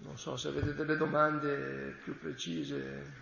Non so se avete delle domande più precise.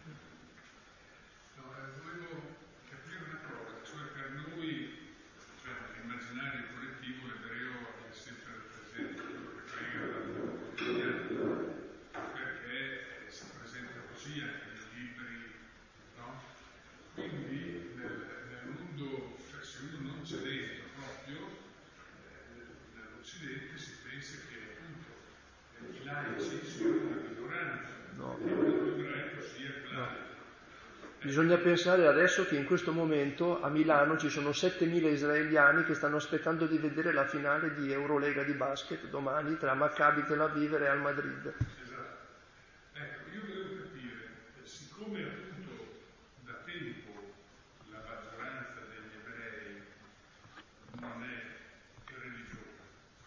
Volevo capire una cosa, cioè per noi, cioè nell'immaginario collettivo, l'ebreo è sempre presente, quello che prega la quotidiana, perché si presenta così anche nei libri, no? Quindi nel mondo, cioè se uno non c'è dentro proprio, nell'Occidente si pensa che appunto i laici siano una minoranza, No. che il mondo ebraico sia laico. Bisogna pensare adesso che in questo momento a Milano ci sono 7.000 israeliani che stanno aspettando di vedere la finale di Eurolega di basket domani tra Maccabi Tel Aviv e Real Madrid. Esatto. Ecco, io volevo capire, siccome appunto da tempo la maggioranza degli ebrei non è religiosa,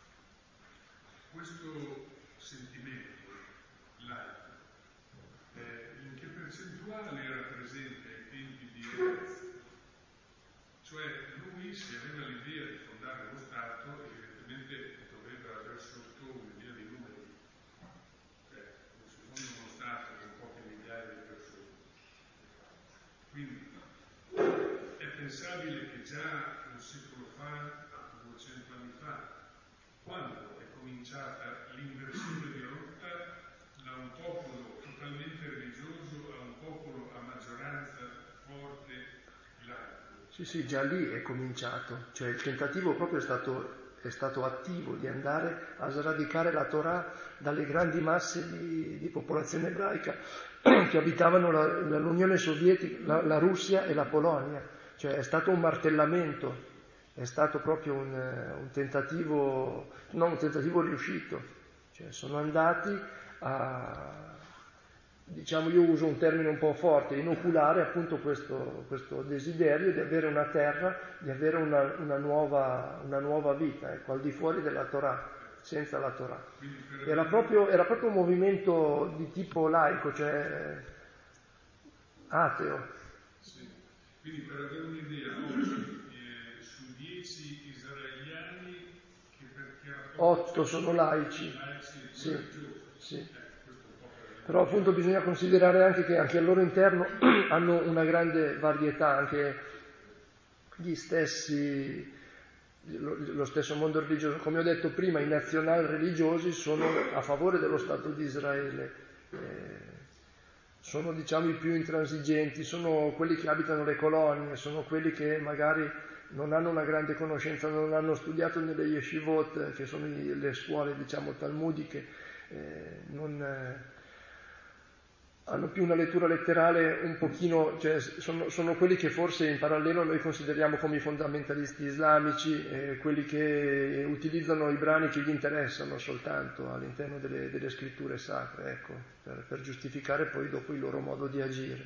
questo sentimento laico, in che percentuale era presente ai tempi di Erez? Cioè lui, se aveva l'idea di fondare lo Stato, evidentemente doveva aver sotto un'idea di numeri. Cioè, non si fonda uno Stato con poche migliaia di persone. Quindi è pensabile che già un secolo fa, 200 anni fa, quando è cominciata l'inversione di rotta da un popolo totalmente religioso a un popolo a maggioranza forte laico. Sì, già lì è cominciato, cioè il tentativo proprio è stato attivo di andare a sradicare la Torah dalle grandi masse di popolazione ebraica che abitavano l'Unione Sovietica, la Russia e la Polonia. Cioè è stato un martellamento, è stato proprio un tentativo, non un tentativo riuscito. Cioè sono andati a, diciamo, io uso un termine un po' forte, inoculare appunto questo desiderio di avere una terra, di avere una nuova vita, ecco, al di fuori della Torah, senza la Torah. Era proprio un movimento di tipo laico, cioè ateo. Sì. Quindi per avere un'idea, oggi su 10 israeliani che perché 8 sono laici. Sì. Però appunto bisogna considerare anche che anche al loro interno hanno una grande varietà, anche gli stessi, lo stesso mondo religioso. Come ho detto prima, i nazional religiosi sono a favore dello Stato di Israele, sono diciamo i più intransigenti, sono quelli che abitano le colonie, sono quelli che magari non hanno una grande conoscenza, non hanno studiato nelle yeshivot, che sono le scuole diciamo talmudiche, hanno più una lettura letterale un pochino, cioè sono quelli che forse in parallelo noi consideriamo come i fondamentalisti islamici, quelli che utilizzano i brani che gli interessano soltanto all'interno delle scritture sacre, ecco, per giustificare poi dopo il loro modo di agire.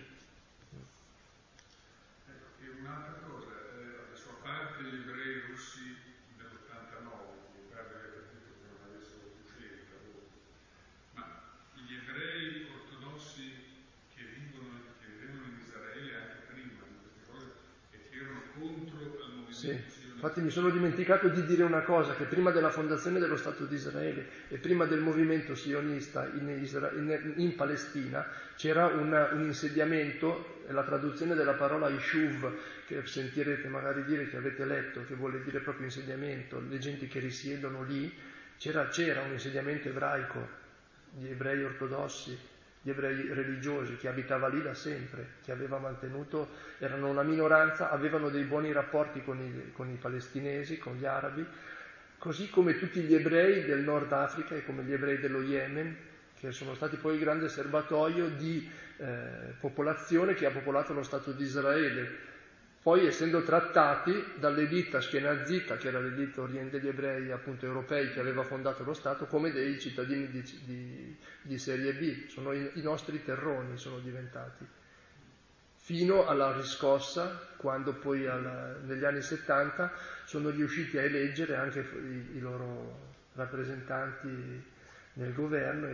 Ecco, e un'altra cosa, adesso a parte gli ebrei russi dell'89, mi pare di aver capito che non avessero più scelta, ma gli ebrei ortodossi che vivevano in Israele anche prima di queste cose e che erano contro il movimento sionista. Infatti mi sono dimenticato di dire una cosa, che prima della fondazione dello Stato di Israele e prima del movimento sionista in Palestina c'era un insediamento, la traduzione della parola Ishuv, che sentirete magari dire, che avete letto, che vuole dire proprio insediamento, le genti che risiedono lì, c'era un insediamento ebraico, di ebrei ortodossi, di ebrei religiosi, che abitava lì da sempre, che aveva mantenuto, erano una minoranza, avevano dei buoni rapporti con i palestinesi, con gli arabi, così come tutti gli ebrei del Nord Africa e come gli ebrei dello Yemen, che sono stati poi il grande serbatoio di popolazione che ha popolato lo Stato di Israele. Poi essendo trattati dall'elite ashkenazita, che era l'elite degli ebrei appunto europei che aveva fondato lo Stato, come dei cittadini di serie B, sono i nostri terroni sono diventati, fino alla riscossa, quando poi negli anni 70 sono riusciti a eleggere anche i loro rappresentanti nel governo.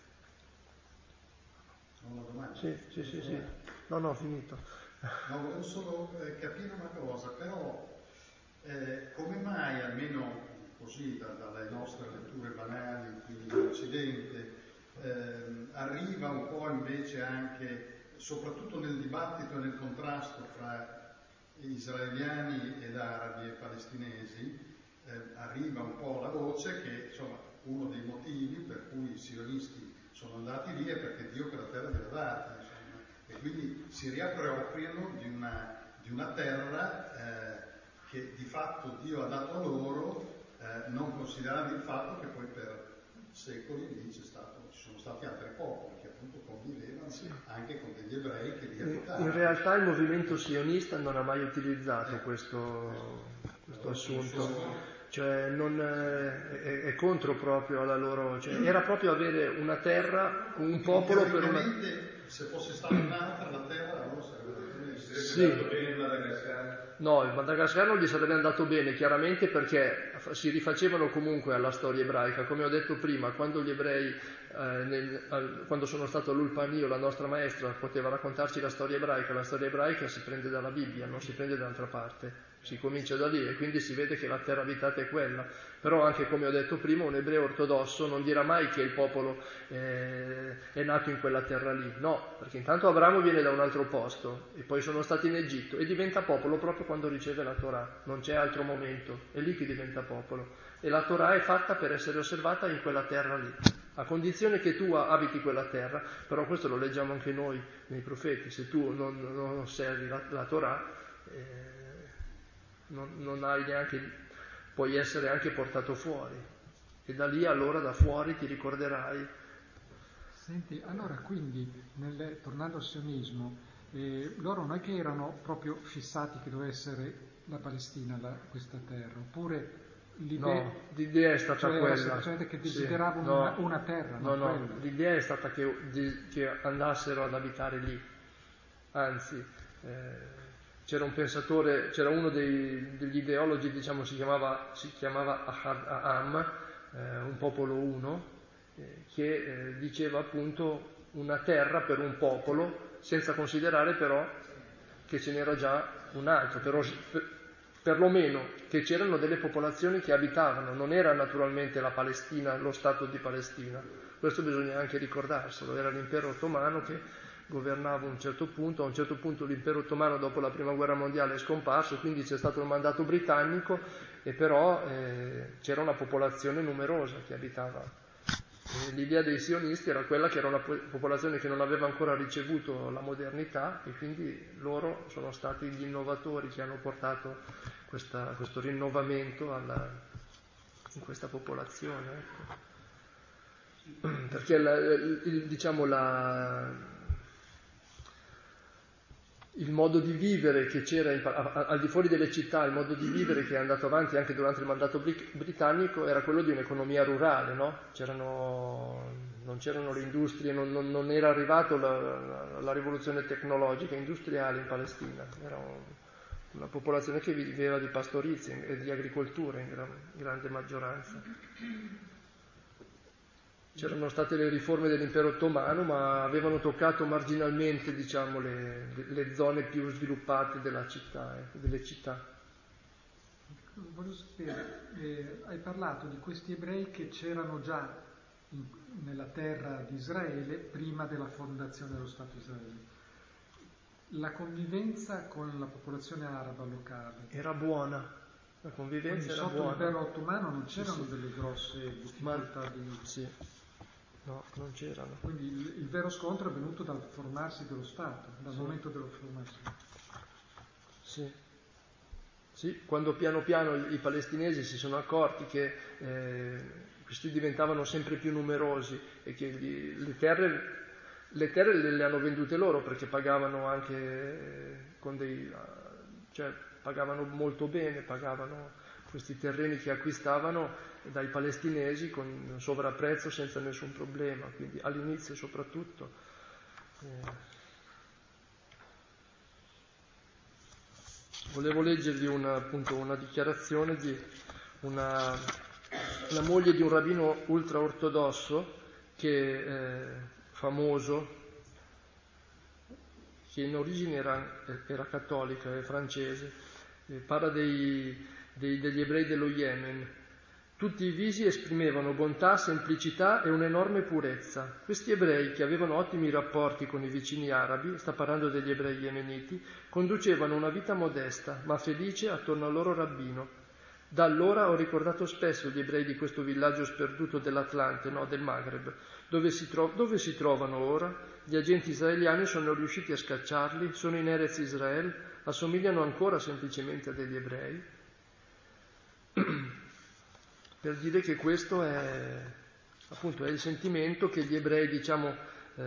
Una domanda? Sì. No, ho finito. No, volevo solo capire una cosa, però come mai, almeno così dalle nostre letture banali qui in Occidente, invece anche, soprattutto nel dibattito e nel contrasto fra israeliani ed arabi e palestinesi, arriva un po' la voce che insomma uno dei motivi per cui i sionisti sono andati lì è perché Dio quella terra gliela data, insomma, e quindi si riappropriano di una terra che di fatto Dio ha dato loro, non considerando il fatto che poi per secoli lì ci sono stati altri popoli che appunto convivevano anche con degli ebrei che lì abitavano. In realtà il movimento sionista non ha mai utilizzato questo assunto, cioè è contro proprio alla loro, cioè era proprio avere una terra, un popolo per una... Se fosse stata un'altra la terra allora sarebbe andato bene in Madagascar. No, il Madagascar non gli sarebbe andato bene, chiaramente, perché si rifacevano comunque alla storia ebraica. Come ho detto prima, quando gli ebrei, quando sono stato all'Ulpanio, la nostra maestra poteva raccontarci la storia ebraica si prende dalla Bibbia, non si prende da altra parte. Si comincia da lì e quindi si vede che la terra abitata è quella. Però anche come ho detto prima, un ebreo ortodosso non dirà mai che il popolo è nato in quella terra lì. No, perché intanto Abramo viene da un altro posto e poi sono stati in Egitto e diventa popolo proprio quando riceve la Torah. Non c'è altro momento, è lì che diventa popolo. E la Torah è fatta per essere osservata in quella terra lì, a condizione che tu abiti quella terra. Però questo lo leggiamo anche noi nei profeti. Se tu non osservi la Torah, non hai neanche, puoi essere anche portato fuori e da lì allora da fuori ti ricorderai. Senti, allora quindi tornando al sionismo, loro non è che erano proprio fissati che doveva essere la Palestina questa terra, oppure l'idea è stata quella, semplicemente che desideravano una terra, no, l'idea è stata che andassero ad abitare lì, anzi c'era un pensatore, c'era uno degli ideologi, diciamo, si chiamava Ahad Ha'am, un popolo uno, che diceva appunto una terra per un popolo, senza considerare però che ce n'era già un altro, però perlomeno che c'erano delle popolazioni che abitavano, non era naturalmente la Palestina, lo Stato di Palestina. Questo bisogna anche ricordarselo, era l'impero ottomano che governava a un certo punto l'impero ottomano dopo la prima guerra mondiale è scomparso, quindi c'è stato il mandato britannico e però c'era una popolazione numerosa che abitava. L'idea dei sionisti era quella che era una popolazione che non aveva ancora ricevuto la modernità e quindi loro sono stati gli innovatori che hanno portato questo rinnovamento in questa popolazione. Ecco. Perché il modo di vivere che c'era al di fuori delle città, il modo di vivere che è andato avanti anche durante il mandato britannico era quello di un'economia rurale, no? Non c'erano le industrie, non era arrivato la rivoluzione tecnologica industriale in Palestina, era una popolazione che viveva di pastorizia e di agricoltura in grande maggioranza. C'erano state le riforme dell'impero ottomano, ma avevano toccato marginalmente, diciamo, le zone più sviluppate delle città. Voglio sapere, hai parlato di questi ebrei che c'erano già nella terra di Israele prima della fondazione dello Stato Israele. La convivenza con la popolazione araba locale era buona. La convivenza era buona. Sotto l'impero ottomano non c'erano delle grosse difficoltà Sì. No, non c'erano. Quindi il vero scontro è venuto dal formarsi dello Stato, dal momento dello formarsi. Sì, quando piano piano i palestinesi si sono accorti che questi diventavano sempre più numerosi e che le terre le hanno vendute loro perché pagavano anche pagavano molto bene, pagavano questi terreni che acquistavano dai palestinesi con sovrapprezzo senza nessun problema, quindi all'inizio soprattutto. Volevo leggervi una dichiarazione di la moglie di un rabbino ultraortodosso famoso, che in origine era cattolica, è francese, parla degli ebrei dello Yemen. Tutti i visi esprimevano bontà, semplicità e un'enorme purezza. Questi ebrei, che avevano ottimi rapporti con i vicini arabi, sta parlando degli ebrei yemeniti, conducevano una vita modesta, ma felice attorno al loro rabbino. Da allora ho ricordato spesso gli ebrei di questo villaggio sperduto dell'Atlante, no, del Maghreb. Dove si trovano ora? Gli agenti israeliani sono riusciti a scacciarli, sono in Erez Israel, assomigliano ancora semplicemente a degli ebrei. Per dire che questo è, appunto, è il sentimento che gli ebrei, diciamo,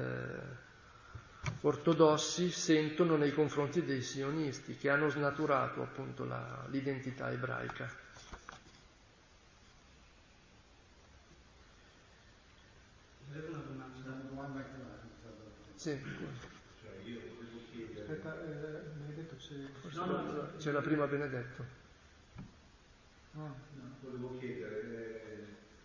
ortodossi sentono nei confronti dei sionisti, che hanno snaturato appunto l'identità ebraica. Sì. Cioè io volevo chiedere... Aspetta, Benedetto c'è la prima Benedetto. Volevo chiedere,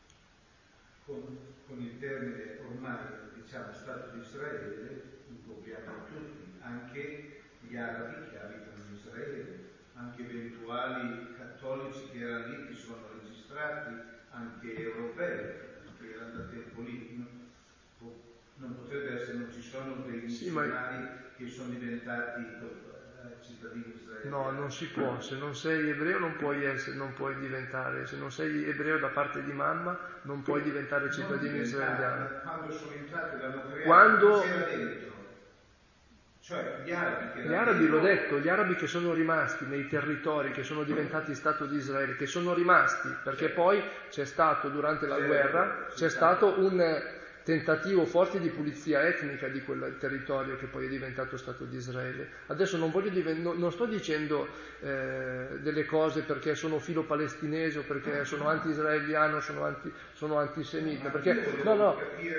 con il termine ormai, diciamo, Stato di Israele, includiamo tutti, anche gli arabi che abitano in Israele, anche eventuali cattolici che erano lì, che sono registrati, anche europei, che erano da tempo lì. Non potrebbe essere, non ci sono dei missionari che sono diventati cittadini israeliani. No, non si può. Se non sei ebreo non puoi diventare, se non sei ebreo da parte di mamma non puoi diventare cittadino israeliano. Quando sono entrati l'hanno creato, c'era dentro. Cioè gli arabi l'ho detto, gli arabi che sono rimasti nei territori che sono diventati Stato di Israele, che sono rimasti, perché poi c'è stato durante la guerra, c'è stato un tentativo forte di pulizia etnica di quel territorio che poi è diventato Stato di Israele. Adesso non sto dicendo delle cose perché sono filo palestinese o perché sono anti-israeliano, sono antisemita, perché no.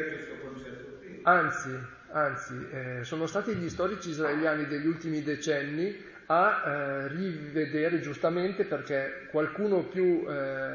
Anzi, sono stati gli storici israeliani degli ultimi decenni a rivedere, giustamente perché qualcuno più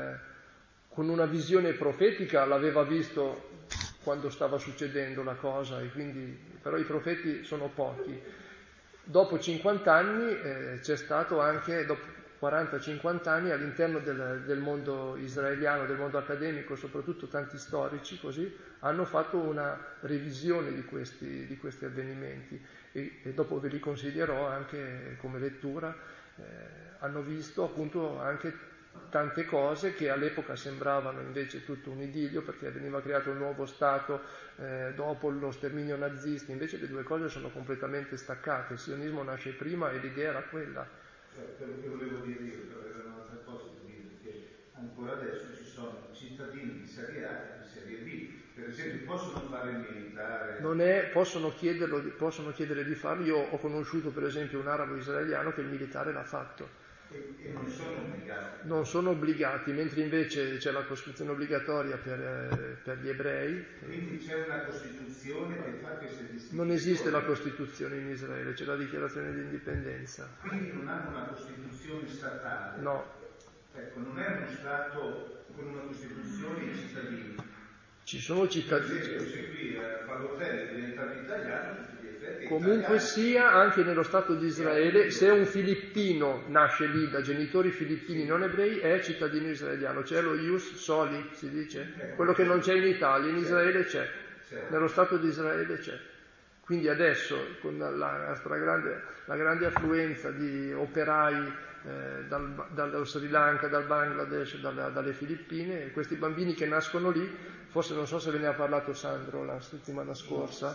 con una visione profetica l'aveva visto quando stava succedendo la cosa, e quindi, però i profeti sono pochi. Dopo 50 anni c'è stato anche, dopo 40-50 anni, all'interno del mondo israeliano, del mondo accademico, soprattutto tanti storici così, hanno fatto una revisione di questi avvenimenti e dopo ve li consiglierò anche come lettura. Hanno visto appunto anche tante cose che all'epoca sembravano invece tutto un idillio, perché veniva creato un nuovo Stato dopo lo sterminio nazista. Invece le due cose sono completamente staccate. Il sionismo nasce prima e l'idea era quella. Quello che volevo dire io, però era un'altra cosa da dire, che ancora adesso ci sono cittadini di serie A e di serie B. Per esempio possono fare il militare? Possono chiedere di farlo. Io ho conosciuto per esempio un arabo israeliano che il militare l'ha fatto. E non sono obbligati? Non sono obbligati, mentre invece c'è la Costituzione obbligatoria per gli ebrei. Quindi c'è una Costituzione che fa queste distinzioni? Non esiste la Costituzione in Israele, c'è la dichiarazione di indipendenza. Quindi non hanno una Costituzione statale? No. Ecco, non è uno Stato con una Costituzione e cittadini. Ci sono cittadini. Per esempio, se qui a Pallotelli diventa italiano, comunque sia, anche nello Stato di Israele, se un filippino nasce lì da genitori filippini non ebrei, è cittadino israeliano. C'è lo ius soli, si dice, quello che non c'è in Italia, in Israele c'è, nello Stato di Israele c'è. Quindi adesso, con la grande affluenza di operai dallo Sri Lanka, dal Bangladesh, dalle Filippine, questi bambini che nascono lì, forse non so se ve ne ha parlato Sandro la settimana scorsa,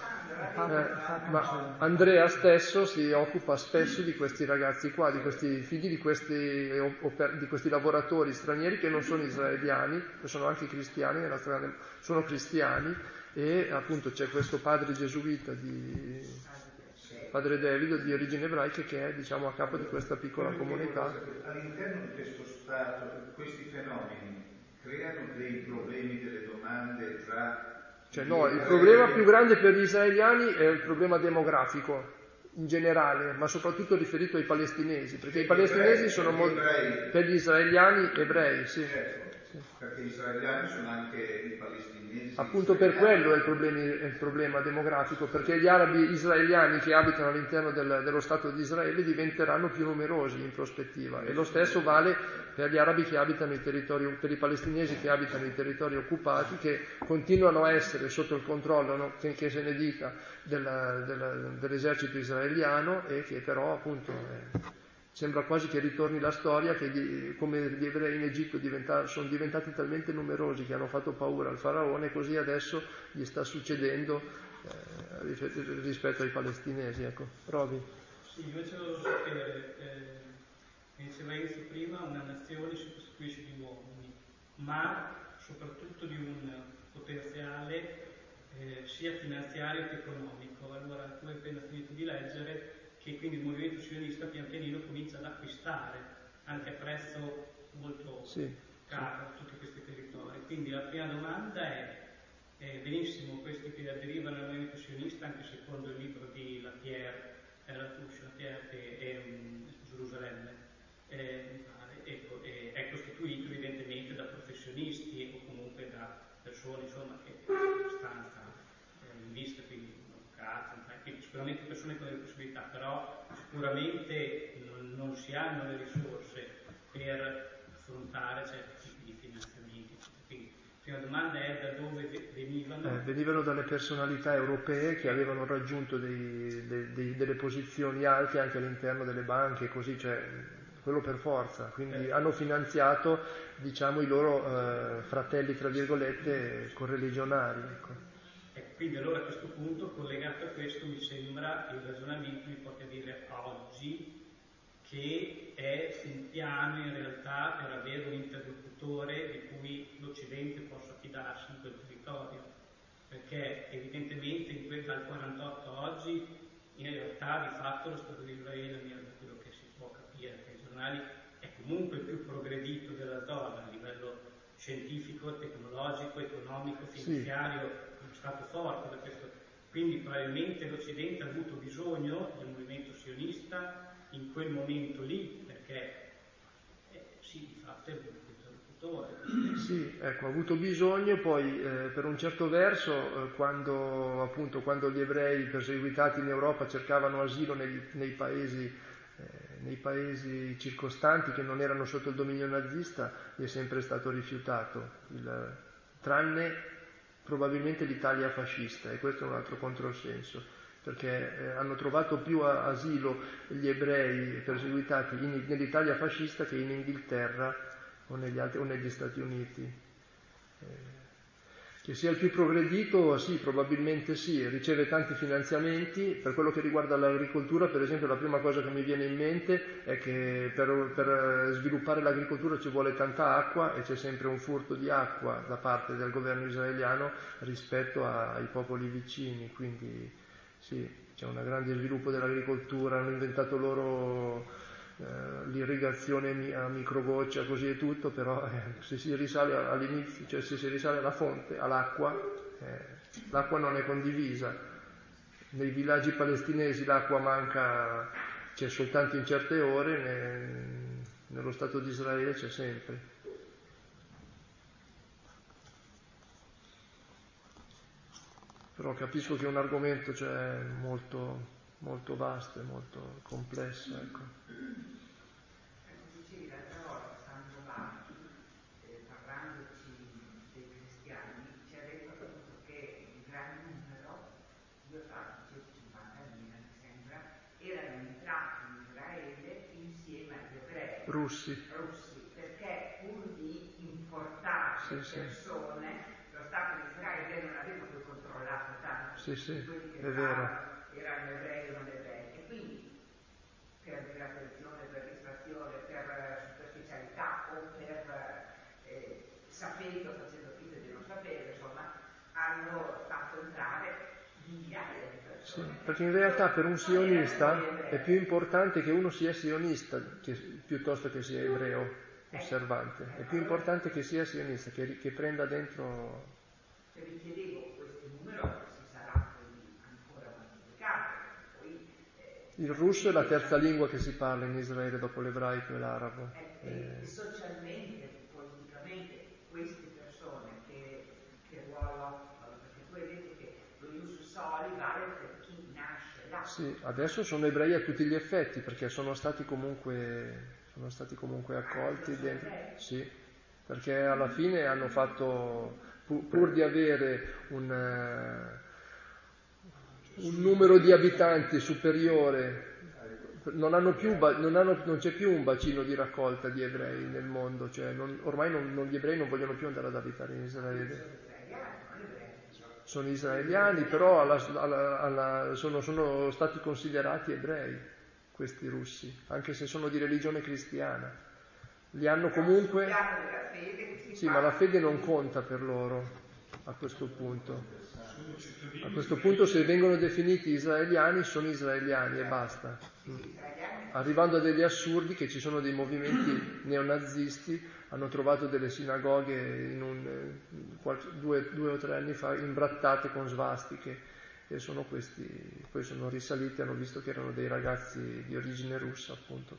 ma Andrea stesso si occupa spesso di questi ragazzi qua, di questi figli di questi lavoratori stranieri che non sono israeliani, che sono anche cristiani, sono cristiani, e appunto c'è questo padre gesuita padre David di origini ebraiche che è, diciamo, a capo di questa piccola comunità. All'interno di questo Stato, questi fenomeni creano dei problemi, delle domande tra... il problema più grande per gli israeliani è il problema demografico in generale, ma soprattutto riferito ai palestinesi, perché i palestinesi sono molto... Per gli israeliani ebrei, sì. perché gli israeliani sono anche i palestinesi. Appunto per quello è il problema demografico, perché gli arabi israeliani che abitano all'interno dello Stato di Israele diventeranno più numerosi in prospettiva, e lo stesso vale per gli arabi che abitano i territori, per i palestinesi che abitano i territori occupati, che continuano a essere sotto il controllo, che se ne dica, dell'esercito israeliano, e che però appunto sembra quasi che ritorni la storia che come gli ebrei in Egitto sono diventati talmente numerosi che hanno fatto paura al faraone, così adesso gli sta succedendo rispetto ai palestinesi. Ecco, Roby. Sì, io ce lo sapere, diceva Enzo prima, una nazione si costituisce di uomini, ma soprattutto di un potenziale sia finanziario che economico. Allora, tu hai appena finito di leggere che quindi il movimento sionista pian pianino comincia ad acquistare anche a prezzo molto caro tutti questi territori. Quindi la prima domanda è benissimo questi che aderivano al movimento sionista, anche secondo il libro di Lapierre che è Gerusalemme, è costituito evidentemente da professionisti o comunque da persone insomma, che sono abbastanza in vista, quindi sicuramente persone con delle possibilità, però sicuramente non si hanno le risorse per affrontare certi tipi di finanziamenti. Quindi la prima domanda è da dove venivano? Venivano dalle personalità europee che avevano raggiunto delle posizioni alte anche all'interno delle banche, così, cioè quello per forza, quindi hanno finanziato, diciamo, i loro fratelli, tra virgolette, correligionari. Ecco. Quindi allora a questo punto, collegato a questo, mi sembra il ragionamento mi porta a dire a oggi che è un piano in realtà per avere un interlocutore di cui l'Occidente possa fidarsi in quel territorio, perché evidentemente dal 48 a oggi in realtà di fatto lo Stato di Israele, almeno da quello che si può capire dai giornali, è comunque il più progredito della zona a livello scientifico, tecnologico, economico, finanziario. Stato forte da questo, quindi probabilmente l'Occidente ha avuto bisogno del movimento sionista in quel momento lì, perché sì, di fatto è un interlocutore. Sì, ecco, ha avuto bisogno, poi per un certo verso quando gli ebrei perseguitati in Europa cercavano asilo nei paesi circostanti che non erano sotto il dominio nazista, gli è sempre stato rifiutato, tranne probabilmente l'Italia fascista, e questo è un altro controsenso, perché hanno trovato più asilo gli ebrei perseguitati nell'Italia fascista che in Inghilterra o negli Stati Uniti. Che sia il più progredito, sì, probabilmente sì, riceve tanti finanziamenti. Per quello che riguarda l'agricoltura, per esempio, la prima cosa che mi viene in mente è che per sviluppare l'agricoltura ci vuole tanta acqua, e c'è sempre un furto di acqua da parte del governo israeliano rispetto ai popoli vicini, quindi sì, c'è un grande sviluppo dell'agricoltura, hanno inventato loro l'irrigazione a microgoccia, così e tutto, però se si risale all'inizio, cioè se si risale alla fonte, all'acqua, l'acqua non è condivisa. Nei villaggi palestinesi l'acqua manca, c'è soltanto in certe ore, nello Stato di Israele c'è sempre. Però capisco che è un argomento molto, molto vasto e molto complesso, ecco. Dicevi l'altra volta, stando avanti, parlandoci dei cristiani, ci ha detto appunto che un gran numero, io tra 50.000 mi sembra, erano entrati in Israele insieme agli ebrei Russi, perché pur di importare persone, lo Stato di Israele non aveva poi controllato tanto quelli che erano ebrei o non ebrei, e quindi per dilazione, per distrazione, per superficialità o per sapendo, facendo finta di non sapere, insomma, hanno fatto entrare migliaia di persone. Sì, perché in realtà per un sionista è più importante che uno sia sionista piuttosto che sia ebreo osservante. È più importante che sia sionista, che prenda dentro. Se vi chiedevo questo numero si sarà ancora moltiplicato. Il russo è la terza lingua che si parla in Israele dopo l'ebraico e l'arabo. Socialmente, politicamente, Sì, adesso sono ebrei a tutti gli effetti, perché sono stati comunque accolti dentro. Sì, perché alla fine hanno fatto, pur di avere un numero di abitanti superiore, non c'è più un bacino di raccolta di ebrei nel mondo, cioè ormai gli ebrei non vogliono più andare ad abitare in Israele. Sono israeliani, però sono stati considerati ebrei, questi russi, anche se sono di religione cristiana. Li hanno comunque... Sì, ma la fede non conta per loro a questo punto. A questo punto, se vengono definiti israeliani, sono israeliani e basta. Arrivando a degli assurdi, che ci sono dei movimenti neonazisti, hanno trovato delle sinagoghe 2 o 3 anni fa imbrattate con svastiche, e sono questi, poi sono risaliti, hanno visto che erano dei ragazzi di origine russa, appunto.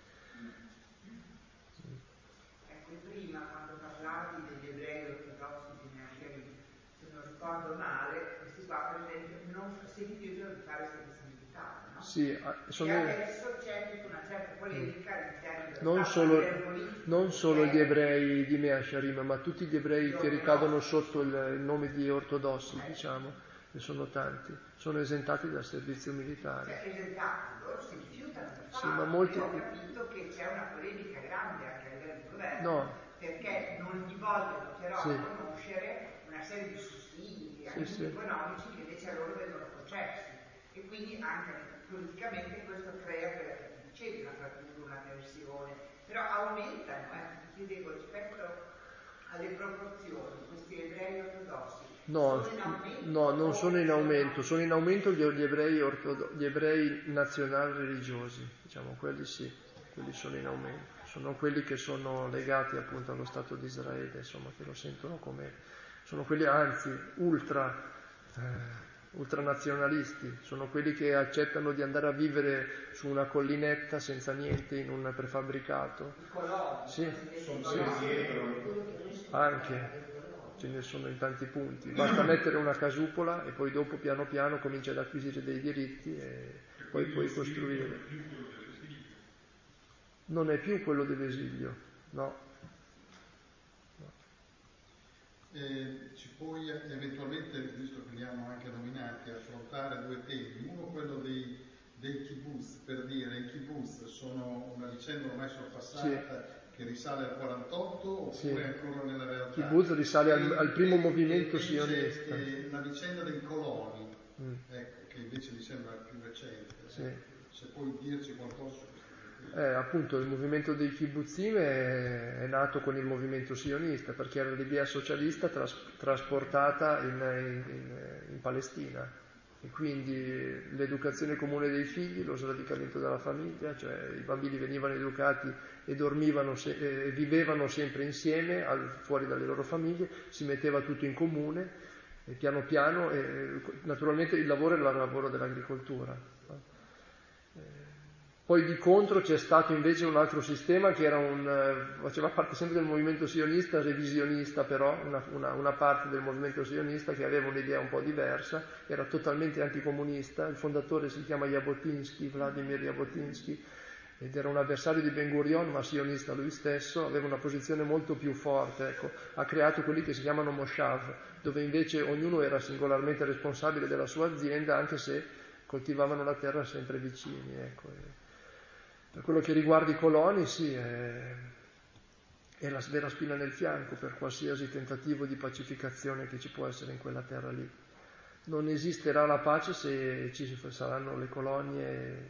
Ecco, prima quando parlavi degli ebrei ortodossi di Neasherim, se non ricordo male, questi qua per esempio non si rifiutano di fare servizio militare, no? Sì, e adesso c'è tutta una certa polemica all'interno del non solo gli ebrei di Neasherim, ma tutti gli ebrei che ricadono sotto il nome di ortodossi, diciamo, e sono tanti, sono esentati dal servizio militare. Cioè, esentati, loro si rifiutano di farlo. Sì, ma molti... Io ho capito che c'è una polemica grande anche a livello di governo, perché non gli vogliono però riconoscere una serie di sussidi economici che invece a loro vengono concessi, e quindi anche politicamente questo crea quella che ti dicevi, una frattura, una tensione, però aumentano, ti dico, rispetto alle proporzioni, questi ebrei ortodossi. No, non sono in aumento, sono in aumento gli ebrei nazionali religiosi, diciamo, quelli sì, quelli sono in aumento, sono quelli che sono legati appunto allo Stato di Israele, insomma, che lo sentono come, sono quelli anzi ultranazionalisti, sono quelli che accettano di andare a vivere su una collinetta senza niente in un prefabbricato. Sì, anche. Ce ne sono in tanti punti, basta mettere una casupola e poi dopo piano piano cominci ad acquisire dei diritti e poi puoi costruire. Non è più quello dell'esilio, no. Ci puoi eventualmente, visto che li hanno anche nominati, affrontare 2 temi, uno quello dei kibbutz, per dire i kibbutz sono una vicenda ormai sorpassata, che risale al 48 oppure ancora nella realtà? Kibbutz risale al primo movimento sionista. La vicenda dei coloni, ecco, che invece mi sembra più recente. Se puoi dirci qualcosa su questo. Appunto, il movimento dei kibbutzim è nato con il movimento sionista, perché era l'idea socialista trasportata in Palestina. E quindi l'educazione comune dei figli, lo sradicamento della famiglia, cioè i bambini venivano educati e dormivano e vivevano sempre insieme, fuori dalle loro famiglie, si metteva tutto in comune, e piano piano, naturalmente il lavoro era il lavoro dell'agricoltura. Poi di contro c'è stato invece un altro sistema che faceva parte sempre del movimento sionista, revisionista però, una parte del movimento sionista che aveva un'idea un po' diversa, era totalmente anticomunista, il fondatore si chiama Jabotinsky, Vladimir Jabotinsky, ed era un avversario di Ben Gurion, ma sionista lui stesso, aveva una posizione molto più forte, ecco. Ha creato quelli che si chiamano Moshav, dove invece ognuno era singolarmente responsabile della sua azienda, anche se coltivavano la terra sempre vicini, ecco. Per quello che riguarda i coloni, sì, è la vera spina nel fianco per qualsiasi tentativo di pacificazione che ci può essere in quella terra lì. Non esisterà la pace se ci saranno le colonie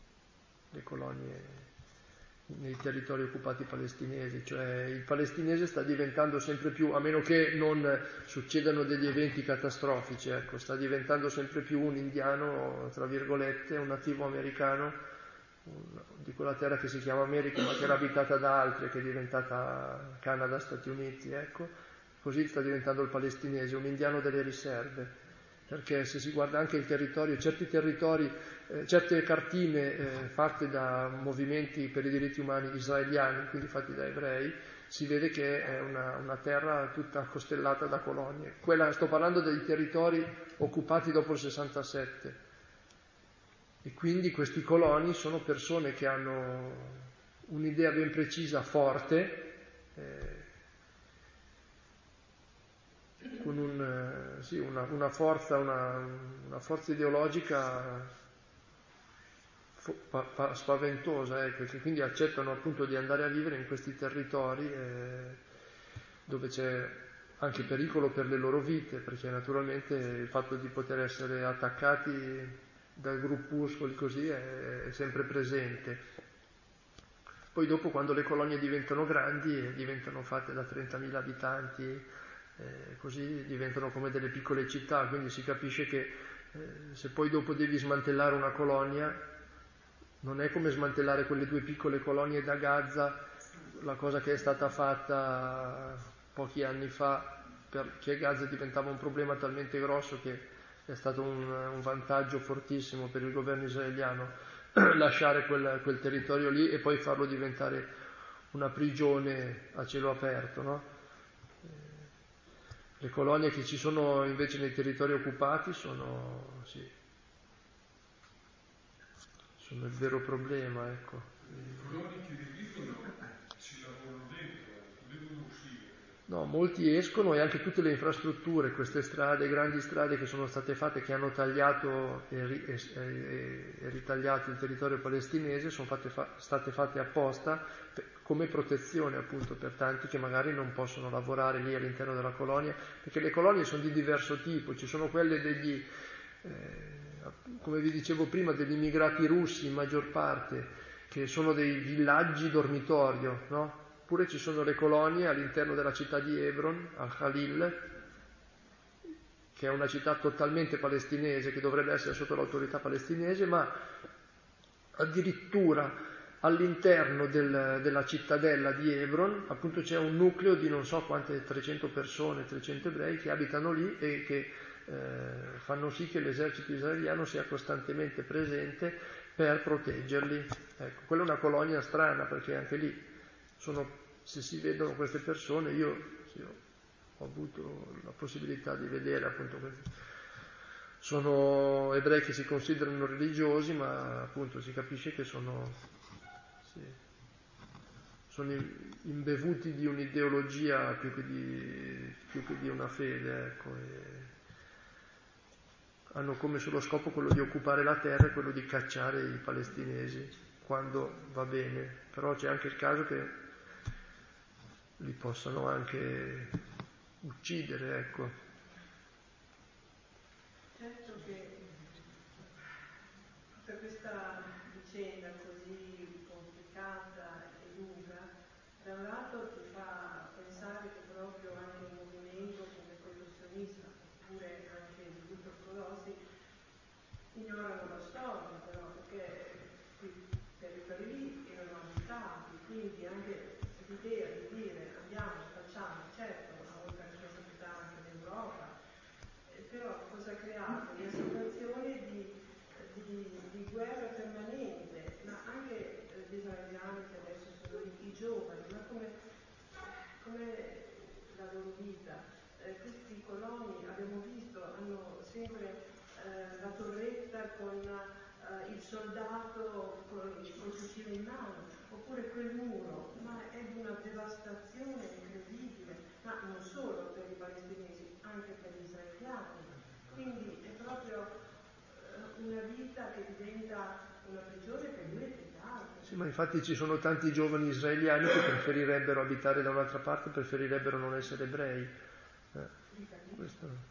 nei territori occupati palestinesi, cioè il palestinese sta diventando sempre più, a meno che non succedano degli eventi catastrofici, ecco, sta diventando sempre più un indiano, tra virgolette, un nativo americano, di quella terra che si chiama America ma che era abitata da altri, che è diventata Canada, Stati Uniti, ecco, così sta diventando il palestinese, un indiano delle riserve, perché se si guarda anche il territorio, certe cartine fatte da movimenti per i diritti umani israeliani, quindi fatti da ebrei, si vede che è una terra tutta costellata da colonie. Sto parlando dei territori occupati dopo il 67. E quindi questi coloni sono persone che hanno un'idea ben precisa, forte, con una forza ideologica spaventosa, che quindi accettano appunto di andare a vivere in questi territori dove c'è anche pericolo per le loro vite, perché naturalmente il fatto di poter essere attaccati da gruppuscoli così è sempre presente. Poi dopo, quando le colonie diventano grandi, diventano fatte da 30.000 abitanti, così diventano come delle piccole città, quindi si capisce che se poi dopo devi smantellare una colonia, non è come smantellare quelle 2 piccole colonie da Gaza, la cosa che è stata fatta pochi anni fa, perché Gaza diventava un problema talmente grosso che è stato un vantaggio fortissimo per il governo israeliano lasciare quel territorio lì e poi farlo diventare una prigione a cielo aperto, no? Le colonie che ci sono invece nei territori occupati sono il vero problema, ecco. I coloni che vivono ci lavorano dentro, devono uscire. No, molti escono, e anche tutte le infrastrutture, queste strade, grandi strade che sono state fatte, che hanno tagliato e ritagliato il territorio palestinese, sono state fatte apposta come protezione appunto per tanti che magari non possono lavorare lì all'interno della colonia, perché le colonie sono di diverso tipo, ci sono quelle degli, come vi dicevo prima, degli immigrati russi in maggior parte, che sono dei villaggi dormitorio, no? Oppure ci sono le colonie all'interno della città di Hebron, al-Khalil, che è una città totalmente palestinese, che dovrebbe essere sotto l'autorità palestinese, ma addirittura all'interno della cittadella di Hebron, appunto, c'è un nucleo di non so quante 300 persone, 300 ebrei che abitano lì e che fanno sì che l'esercito israeliano sia costantemente presente per proteggerli. Ecco, quella è una colonia strana, perché anche lì se si vedono queste persone, io ho avuto la possibilità di vedere appunto sono ebrei che si considerano religiosi, ma appunto si capisce che sono imbevuti di un'ideologia più che di una fede, ecco, e hanno come solo scopo quello di occupare la terra e quello di cacciare i palestinesi quando va bene, però c'è anche il caso che li possano anche uccidere, ecco. Certo che tutta questa vicenda così complicata e lunga, da un lato ti fa pensare che proprio anche un movimento come quello sionista, oppure anche il gruppo ortodossi, ignorano la storia, però, perché quei territori lì erano abitati, quindi anche l'idea di dire andiamo, facciamo, certo, una volta che è stata anche l'Europa, però cosa ha creato? Una situazione di guerra permanente, ma anche gli israeliani che adesso sono i giovani, ma come la loro vita. Questi coloni, abbiamo visto, hanno sempre la torretta con il soldato col fucile in mano, oppure quel muro, ma è di una devastazione incredibile, ma non solo per i palestinesi, anche per gli israeliani. Quindi è proprio una vita che diventa una prigione per lui e per gli altri. Sì, ma infatti ci sono tanti giovani israeliani che preferirebbero abitare da un'altra parte, preferirebbero non essere ebrei. Questo.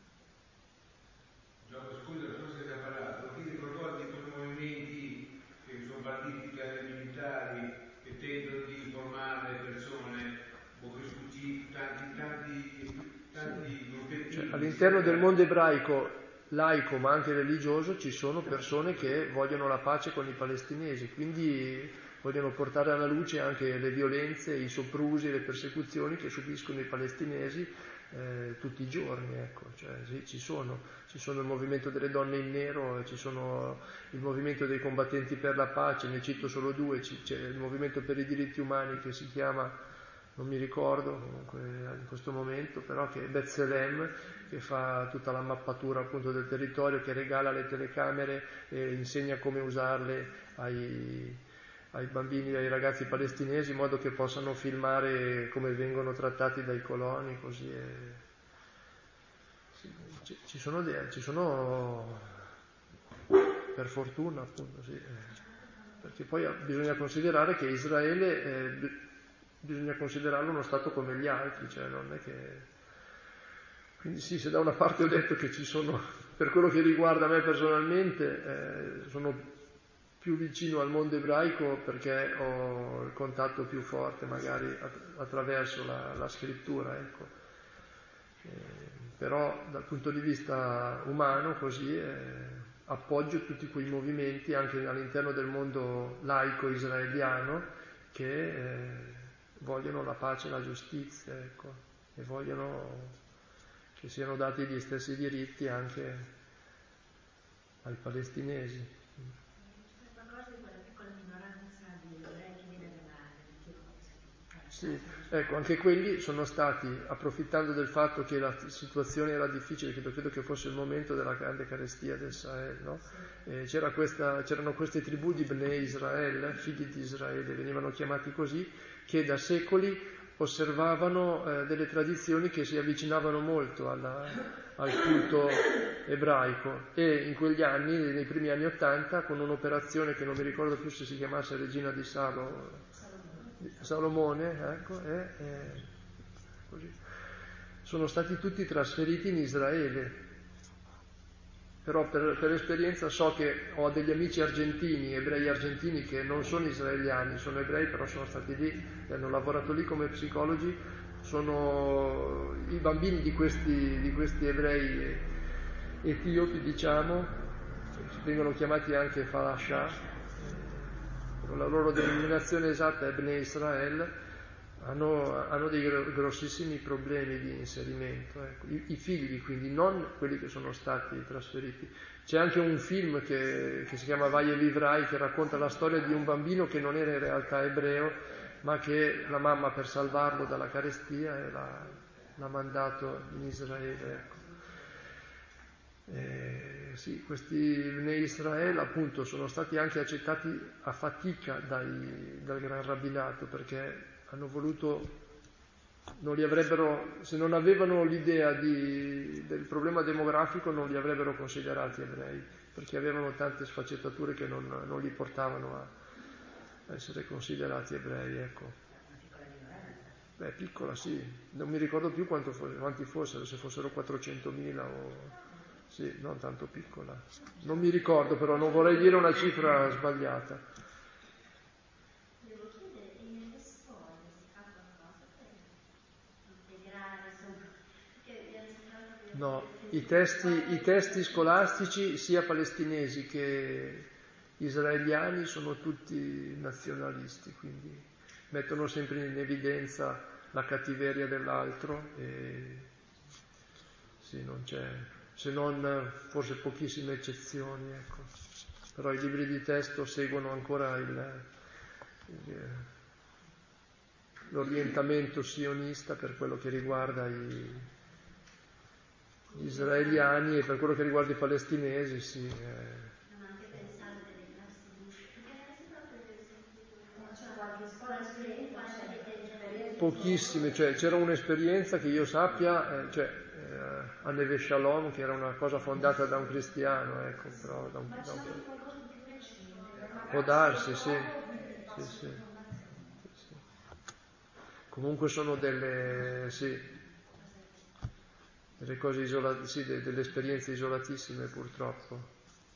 Scusa, non so se ha parlato, ti ricordi quei movimenti che sono partiti per i militari che tendono di formare persone, tanti gruppetti. Cioè, all'interno del mondo ebraico laico ma anche religioso ci sono persone che vogliono la pace con i palestinesi, quindi vogliono portare alla luce anche le violenze, i soprusi, le persecuzioni che subiscono i palestinesi tutti i giorni, ecco. Cioè, sì, ci sono il movimento delle donne in nero, ci sono il movimento dei combattenti per la pace, ne cito solo due, c'è il movimento per i diritti umani che si chiama non mi ricordo comunque in questo momento, però che è Bethlehem, che fa tutta la mappatura appunto del territorio, che regala le telecamere e insegna come usarle ai bambini e ai ragazzi palestinesi in modo che possano filmare come vengono trattati dai coloni, così ci sono per fortuna appunto, sì, perché poi bisogna considerare che Israele bisogna considerarlo uno Stato come gli altri, cioè non è che... Quindi sì, se da una parte ho detto che ci sono, per quello che riguarda me personalmente, sono più vicino al mondo ebraico perché ho il contatto più forte magari attraverso la scrittura, ecco. Però dal punto di vista umano così appoggio tutti quei movimenti anche all'interno del mondo laico israeliano che vogliono la pace e la giustizia, ecco, e vogliono che siano dati gli stessi diritti anche ai palestinesi. Sì, ecco, anche quelli sono stati, approfittando del fatto che la situazione era difficile, che credo che fosse il momento della grande carestia del Sahel, no? C'erano queste tribù di Bnei Israel, figli di Israele, venivano chiamati così, che da secoli osservavano delle tradizioni che si avvicinavano molto al culto ebraico, e in quegli anni, nei primi anni '80, con un'operazione che non mi ricordo più se si chiamasse Regina di Salomone, ecco, così. Sono stati tutti trasferiti in Israele. Però per esperienza so che ho degli amici argentini, ebrei argentini, che non sono israeliani, sono ebrei, però sono stati lì e hanno lavorato lì come psicologi. Sono i bambini di questi ebrei etiopi, diciamo, vengono chiamati anche Falasha, la loro denominazione esatta è Bnei Israel, hanno dei grossissimi problemi di inserimento, ecco. I figli, quindi, non quelli che sono stati trasferiti. C'è anche un film che si chiama Vai e vivrai, che racconta la storia di un bambino che non era in realtà ebreo, ma che la mamma, per salvarlo dalla carestia, l'ha mandato in Israele, ecco. Sì, questi Bnei Israele appunto sono stati anche accettati a fatica dal Gran Rabbinato, perché hanno voluto, non li avrebbero, se non avevano l'idea del problema demografico, non li avrebbero considerati ebrei, perché avevano tante sfaccettature che non li portavano a essere considerati ebrei, ecco. Beh, piccola, sì, non mi ricordo più quanti fossero, se fossero 400.000 o... Sì, non tanto piccola. Non mi ricordo, però non vorrei dire una cifra sbagliata. Devo chiedere, e nelle scuole si fa qualcosa per integrare, insomma, No, i testi scolastici, sia palestinesi che israeliani, sono tutti nazionalisti, quindi mettono sempre in evidenza la cattiveria dell'altro e sì, non c'è... se non forse pochissime eccezioni, ecco. Però i libri di testo seguono ancora l'orientamento sionista per quello che riguarda gli israeliani, e per quello che riguarda i palestinesi, sì. Pochissime, cioè c'era un'esperienza che io sappia, a Neve Shalom, che era una cosa fondata da un cristiano, ecco, però può darsi, sì. Comunque sono delle cose isolate, sì, delle esperienze isolatissime, purtroppo.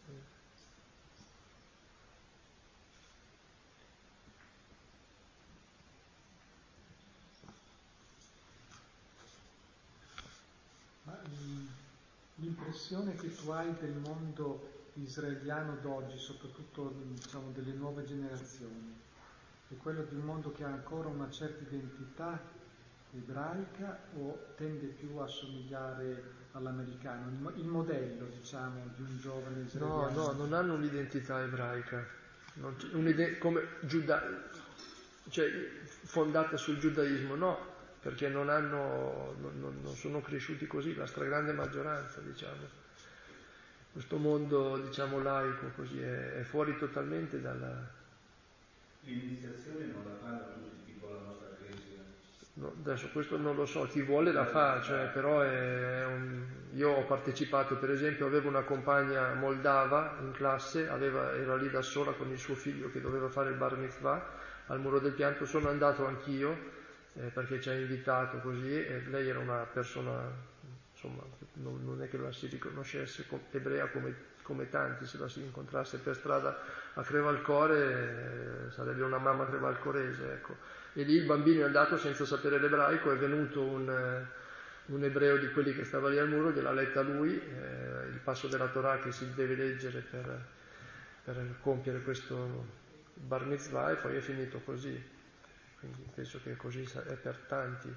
L'impressione che tu hai del mondo israeliano d'oggi, soprattutto diciamo delle nuove generazioni, è quello di un mondo che ha ancora una certa identità ebraica o tende più a somigliare all'americano? Il modello, diciamo, di un giovane israeliano? No, non hanno un'identità ebraica. Come fondata sul giudaismo, no, perché non sono cresciuti così, la stragrande maggioranza, diciamo. Questo mondo, diciamo, laico così è fuori totalmente dalla... L'iniziazione non la fanno tutti, tipo la nostra Chiesa. No, adesso questo non lo so, chi vuole la fa, però io ho partecipato, per esempio, avevo una compagna moldava in classe, era lì da sola con il suo figlio che doveva fare il bar mitzvah al Muro del Pianto, sono andato anch'io perché ci ha invitato così, e lei era una persona, insomma, non è che la si riconoscesse ebrea come tanti, se la si incontrasse per strada a Crevalcore sarebbe una mamma crevalcorese, ecco. E lì il bambino è andato senza sapere l'ebraico, è venuto un ebreo di quelli che stava lì al muro, gliel'ha letta lui, il passo della Torah che si deve leggere per compiere questo bar mitzvah, e poi è finito così. Quindi penso che così è per tanti.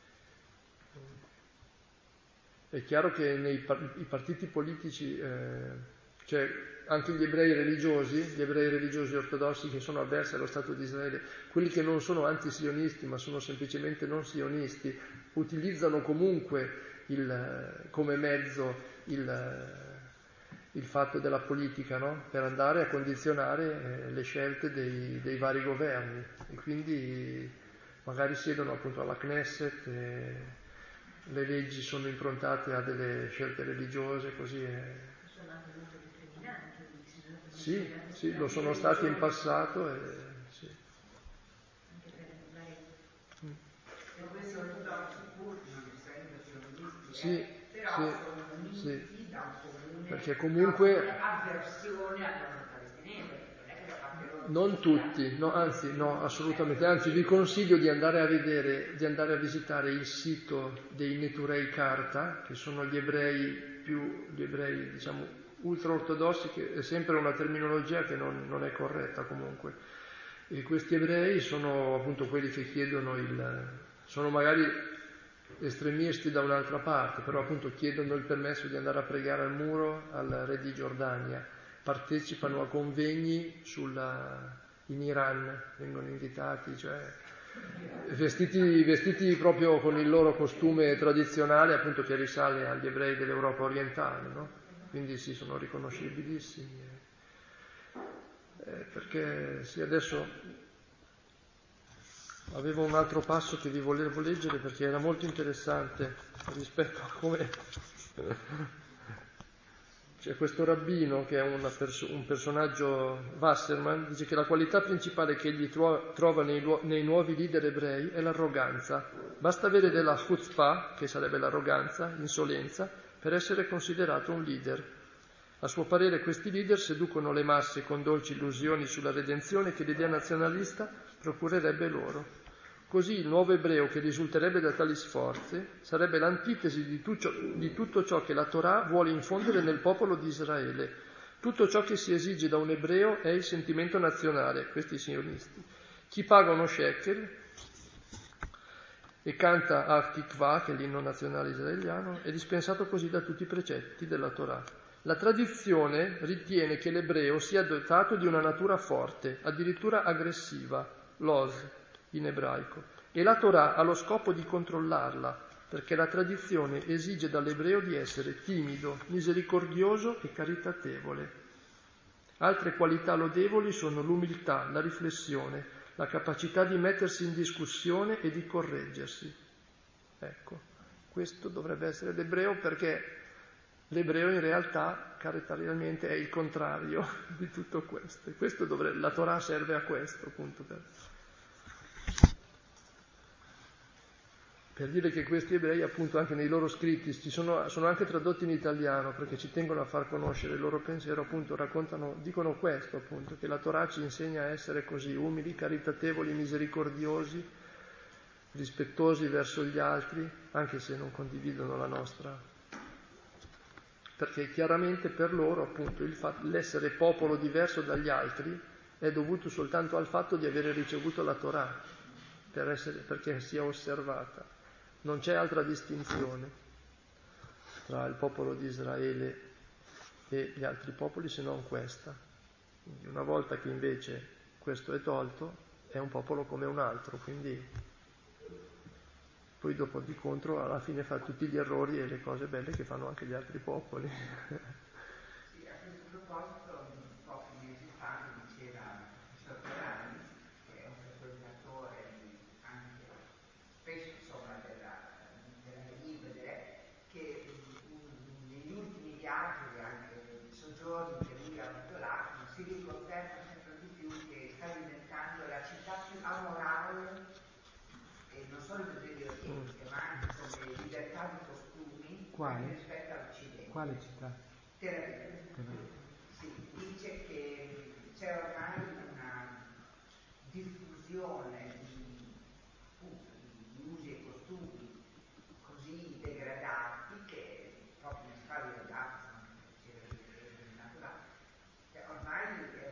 È chiaro che i partiti politici, anche gli ebrei religiosi ortodossi che sono avversi allo Stato di Israele, quelli che non sono anti-sionisti ma sono semplicemente non sionisti, utilizzano comunque come mezzo il fatto della politica, no? Per andare a condizionare le scelte dei vari governi, e quindi magari siedono appunto alla Knesset, le leggi sono improntate a delle scelte religiose, così sono anche molto determinanti. Sì, lo sono stati in passato. Sì. Anche per questo ortodossi pur non essendo sionisti, però sono uniti da un comune, perché comunque avversione al mondo palestinese. Non tutti, no, assolutamente, anzi vi consiglio di andare a visitare il sito dei Neturei Karta, che sono gli ebrei diciamo ultra-ortodossi, che è sempre una terminologia che non è corretta comunque, e questi ebrei sono appunto quelli che chiedono sono magari estremisti da un'altra parte, però appunto chiedono il permesso di andare a pregare al muro al re di Giordania, partecipano a convegni in Iran, vengono invitati, vestiti proprio con il loro costume tradizionale, appunto, che risale agli ebrei dell'Europa orientale, no? Quindi sì, sono riconoscibilissimi. Perché sì, adesso avevo un altro passo che vi volevo leggere perché era molto interessante rispetto a come... C'è questo rabbino che è un personaggio, Wasserman, dice che la qualità principale che egli trova nei nuovi leader ebrei è l'arroganza. Basta avere della chutzpah, che sarebbe l'arroganza, l'insolenza, per essere considerato un leader. A suo parere questi leader seducono le masse con dolci illusioni sulla redenzione che l'idea nazionalista procurerebbe loro. Così il nuovo ebreo che risulterebbe da tali sforzi sarebbe l'antitesi di tutto ciò che la Torah vuole infondere nel popolo di Israele. Tutto ciò che si esige da un ebreo è il sentimento nazionale, questi sionisti. Chi paga uno shekel e canta Av Tikva, che è l'inno nazionale israeliano, è dispensato così da tutti i precetti della Torah. La tradizione ritiene che l'ebreo sia dotato di una natura forte, addirittura aggressiva, los, in ebraico, e la Torah ha lo scopo di controllarla, perché la tradizione esige dall'ebreo di essere timido, misericordioso e caritatevole. Altre qualità lodevoli sono l'umiltà, la riflessione, la capacità di mettersi in discussione e di correggersi. Ecco, questo dovrebbe essere l'ebreo, perché l'ebreo in realtà caratterialmente è il contrario di tutto questo. E la Torah serve a questo, appunto, per dire che questi ebrei, appunto, anche nei loro scritti sono anche tradotti in italiano, perché ci tengono a far conoscere il loro pensiero, appunto, dicono questo, appunto, che la Torah ci insegna a essere così umili, caritatevoli, misericordiosi, rispettosi verso gli altri, anche se non condividono la nostra, perché chiaramente per loro, appunto, l'essere popolo diverso dagli altri è dovuto soltanto al fatto di avere ricevuto la Torah, perché sia osservata. Non c'è altra distinzione tra il popolo di Israele e gli altri popoli se non questa. Quindi una volta che invece questo è tolto, è un popolo come un altro, quindi poi dopo di contro alla fine fa tutti gli errori e le cose belle che fanno anche gli altri popoli. Sì, a questo proposito, pochi mesi fa mi diceva il professor Perani, che è un sottolineatore anche spesso insomma della Libere, che negli ultimi viaggi e anche soggiorni che lui ha avuto là si riconferma sempre di più che sta diventando la città più amorale, e non solo del Medio Oriente, ma anche come libertà di costumi rispetto all'Occidente. Quale città? Tel Aviv. Sì, dice che c'è ormai una diffusione di usi e costumi così degradati che proprio non si fa degradati, ormai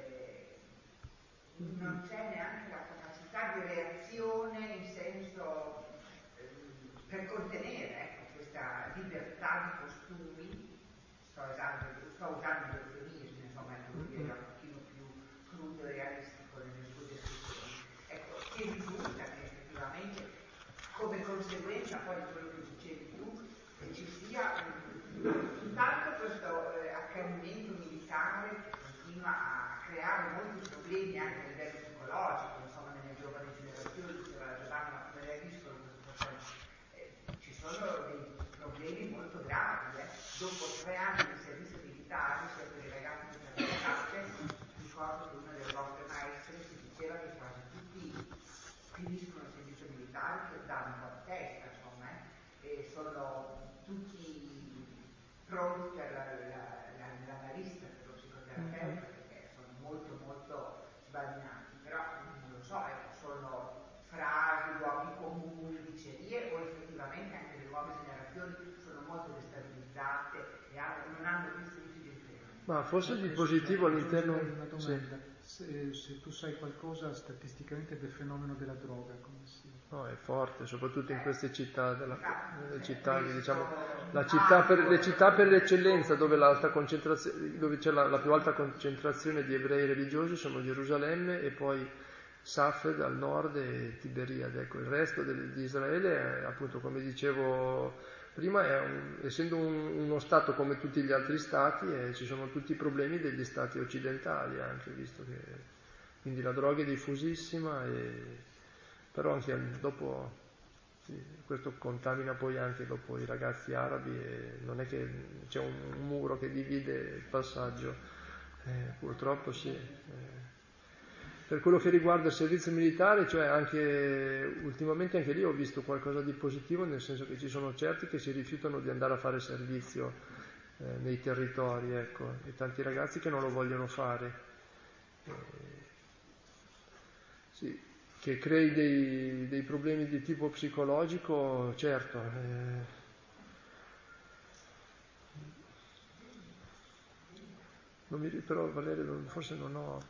non c'è neanche la capacità di reazione in senso per contenere questa libertà di costumi. Sto usando gli eufemismi, insomma, lui era un pochino più crudo e realistico nelle sue descrizioni. Ecco, che risulta che effettivamente, come conseguenza poi di quello che dicevi tu, ci sia intanto questo accanimento militare che continua a creare molti problemi anche a livello psicologico, insomma, nelle giovani generazioni, diceva Giovanni, ma come l'hai visto in questo processo? Ci sono dei problemi molto gravi. Dopo 3 anni di servizio militare, sia per i ragazzi che per le ragazze, ricordo che una delle vostre maestre si diceva che quasi tutti finiscono il servizio militare che danno un po' di testa, insomma, e sono tutti pronti per l'analista, per lo psicoterapeuta, perché sono molto molto sbagliati, però non lo so, sono frasi, luoghi comuni, dicerie, o effettivamente anche le nuove generazioni sono molto destabilizzate e non hanno più sensi di impegno. Ma forse di positivo all'interno... Una domanda. Sì. Se tu sai qualcosa statisticamente del fenomeno della droga, come si... No, è forte, soprattutto in queste città, diciamo, le città per l'eccellenza dove c'è la più alta concentrazione di ebrei religiosi sono Gerusalemme e poi Safed al nord e Tiberiade. Ecco, il resto di Israele, appunto, come dicevo prima, essendo uno stato come tutti gli altri stati, ci sono tutti i problemi degli stati occidentali, anche visto che quindi la droga è diffusissima, però anche dopo questo contamina poi anche dopo i ragazzi arabi, e non è che c'è un muro che divide il passaggio, purtroppo sì. Per quello che riguarda il servizio militare, cioè ultimamente anche lì ho visto qualcosa di positivo, nel senso che ci sono certi che si rifiutano di andare a fare servizio nei territori, ecco, e tanti ragazzi che non lo vogliono fare. Sì, che crei dei problemi di tipo psicologico, certo. Però Valerio, forse non ho...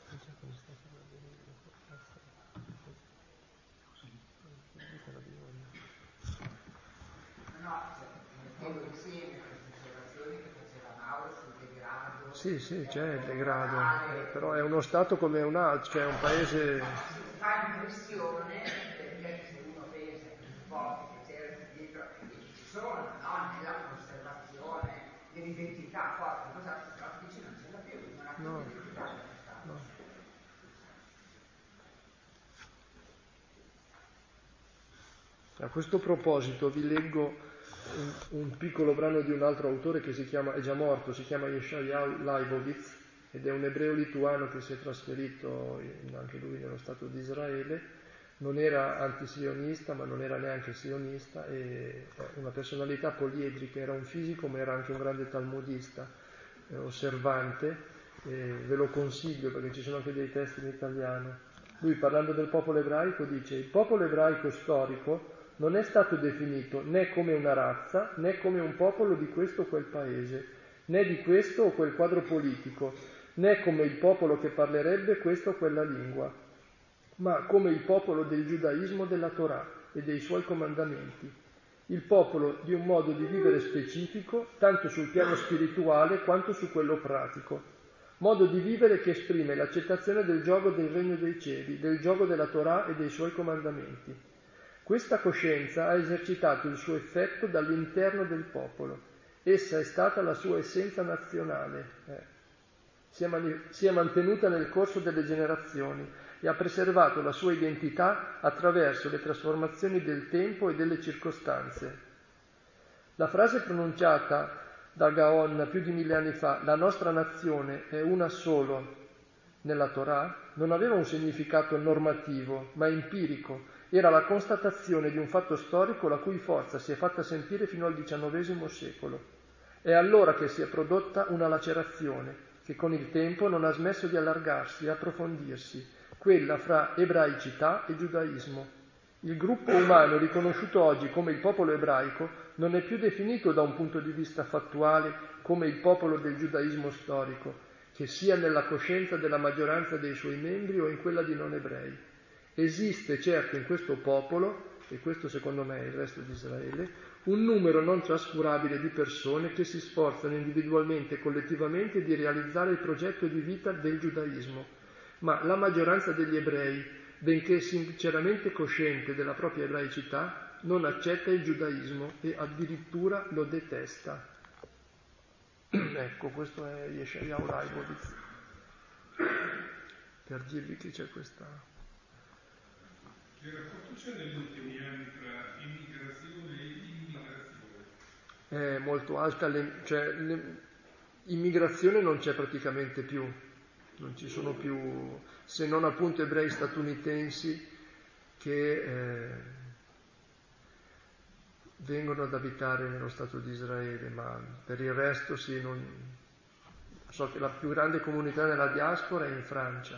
Mettevo insieme queste osservazioni che faceva Mauro sul degrado. Sì, c'è il degrado, però è uno stato come un altro, cioè un paese... Fa impressione, perché se uno pensa che un po' che c'era dietro, ci sono, no? Nella conservazione dell'identità forte, cosa dice non ce l'ha più, non ha più identità dello Stato. No. A questo proposito vi leggo un piccolo brano di un altro autore che è già morto, si chiama Yeshayahu Leibovitz, ed è un ebreo lituano che si è trasferito anche lui nello Stato di Israele. Non era antisionista, ma non era neanche sionista, e una personalità poliedrica, era un fisico ma era anche un grande talmudista, osservante, ve lo consiglio perché ci sono anche dei testi in italiano. Lui, parlando del popolo ebraico, dice: il popolo ebraico storico non è stato definito né come una razza, né come un popolo di questo o quel paese, né di questo o quel quadro politico, né come il popolo che parlerebbe questa o quella lingua, ma come il popolo del giudaismo della Torah e dei suoi comandamenti, il popolo di un modo di vivere specifico, tanto sul piano spirituale quanto su quello pratico, modo di vivere che esprime l'accettazione del giogo del regno dei cieli, del giogo della Torah e dei suoi comandamenti. Questa coscienza ha esercitato il suo effetto dall'interno del popolo. Essa è stata la sua essenza nazionale, si è mantenuta nel corso delle generazioni e ha preservato la sua identità attraverso le trasformazioni del tempo e delle circostanze. La frase pronunciata da Gaon più di 1000 anni fa, la nostra nazione è una solo, nella Torah, non aveva un significato normativo, ma empirico. Era la constatazione di un fatto storico la cui forza si è fatta sentire fino al XIX secolo. È allora che si è prodotta una lacerazione, che con il tempo non ha smesso di allargarsi e approfondirsi, quella fra ebraicità e giudaismo. Il gruppo umano riconosciuto oggi come il popolo ebraico non è più definito da un punto di vista fattuale come il popolo del giudaismo storico, che sia nella coscienza della maggioranza dei suoi membri o in quella di non ebrei. Esiste certo in questo popolo, e questo secondo me è il resto di Israele, un numero non trascurabile di persone che si sforzano individualmente e collettivamente di realizzare il progetto di vita del giudaismo, ma la maggioranza degli ebrei, benché sinceramente cosciente della propria ebraicità, non accetta il giudaismo e addirittura lo detesta. Ecco, questo è Yeshayahu Leibowitz, per dirvi che c'è questa... Che rapporto c'è negli ultimi anni tra immigrazione e immigrazione? È molto alta, immigrazione non c'è praticamente più, non ci sono più, se non appunto ebrei statunitensi che vengono ad abitare nello Stato di Israele, ma per il resto sì, so che la più grande comunità nella diaspora è in Francia.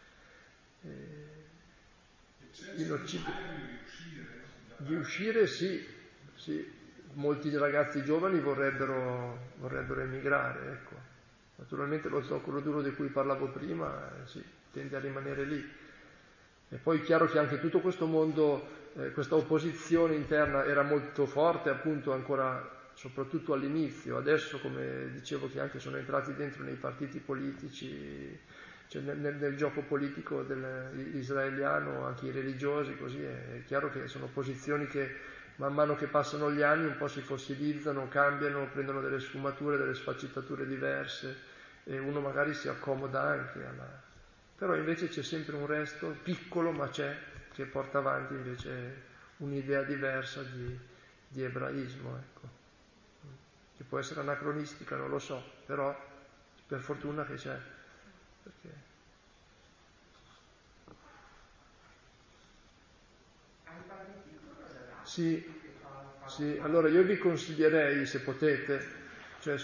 Di uscire sì, molti ragazzi giovani vorrebbero emigrare, ecco. Naturalmente lo zoccolo duro di cui parlavo prima sì, tende a rimanere lì. E poi è chiaro che anche tutto questo mondo, questa opposizione interna era molto forte appunto ancora, soprattutto all'inizio. Adesso, come dicevo, che anche sono entrati dentro nei partiti politici, cioè nel gioco politico israeliano, anche i religiosi, così è chiaro che sono posizioni che man mano che passano gli anni un po' si fossilizzano, cambiano, prendono delle sfumature, delle sfaccettature diverse e uno magari si accomoda anche però invece c'è sempre un resto piccolo, ma c'è, che porta avanti invece un'idea diversa di ebraismo, ecco. Che può essere anacronistica, non lo so, però per fortuna che c'è. Perché... Sì, allora io vi consiglierei, se potete, cioè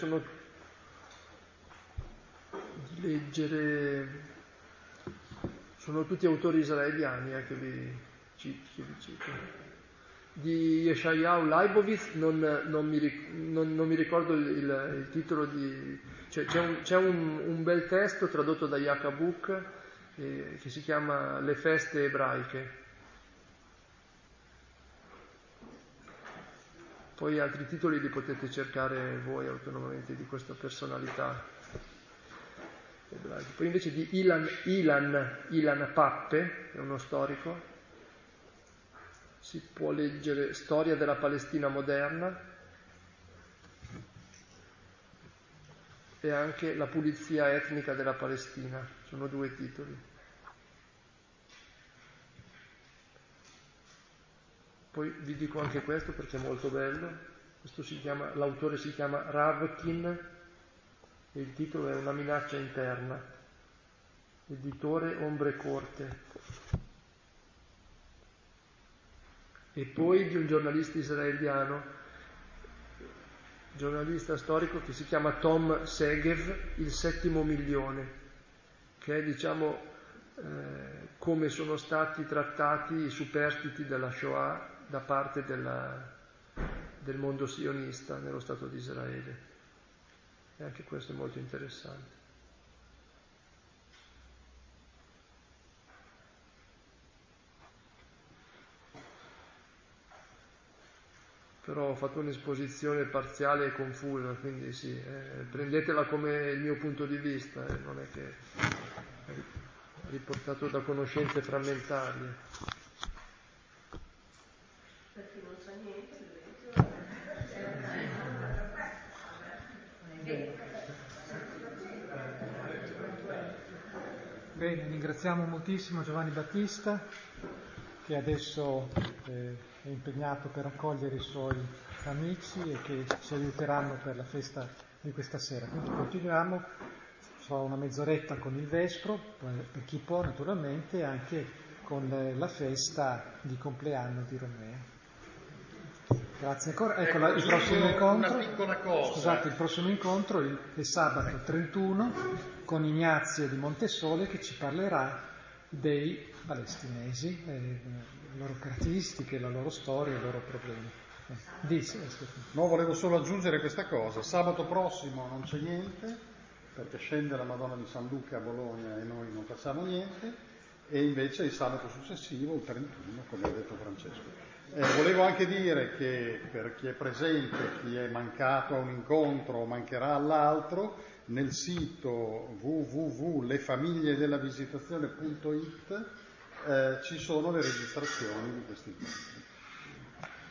di leggere, sono tutti autori israeliani che vi cito. Di Yeshayahu Leibowitz non mi ricordo il titolo cioè c'è un bel testo tradotto da Yakabuk che si chiama Le feste ebraiche. Poi altri titoli li potete cercare voi autonomamente di questa personalità ebraica. Poi invece di Ilan Pappe, è uno storico, si può leggere Storia della Palestina moderna e anche La pulizia etnica della Palestina, sono 2 titoli. Poi vi dico anche questo perché è molto bello, l'autore si chiama Ravkin e il titolo è Una minaccia interna, editore Ombre Corte. E poi di un giornalista israeliano, giornalista storico che si chiama Tom Segev, Il 7° milione, che è come sono stati trattati i superstiti della Shoah da parte del mondo sionista nello Stato di Israele. E anche questo è molto interessante. però ho fatto un'esposizione parziale e confusa, quindi sì, prendetela come il mio punto di vista, non è che è riportato da conoscenze frammentarie. Per chi non sa niente, Bene, ringraziamo moltissimo Giovanni Battista, che adesso è impegnato per accogliere i suoi amici e che ci aiuteranno per la festa di questa sera. Quindi continuiamo, so, una mezz'oretta con il Vespro, per chi può naturalmente, anche con la festa di compleanno di Romeo. Grazie ancora. Ecco, il prossimo incontro. Una piccola cosa. Scusate, il prossimo incontro è sabato 31 con Ignazio di Montesole, che ci parlerà dei palestinesi, le loro caratteristiche, la loro storia, i loro problemi. No, volevo solo aggiungere questa cosa. Sabato prossimo non c'è niente, perché scende la Madonna di San Luca a Bologna e noi non facciamo niente, e invece il sabato successivo, il 31, come ha detto Francesco. Volevo anche dire che per chi è presente, chi è mancato a un incontro o mancherà all'altro, nel sito www.lefamigliedellavisitazione.it ci sono le registrazioni di questi incontri.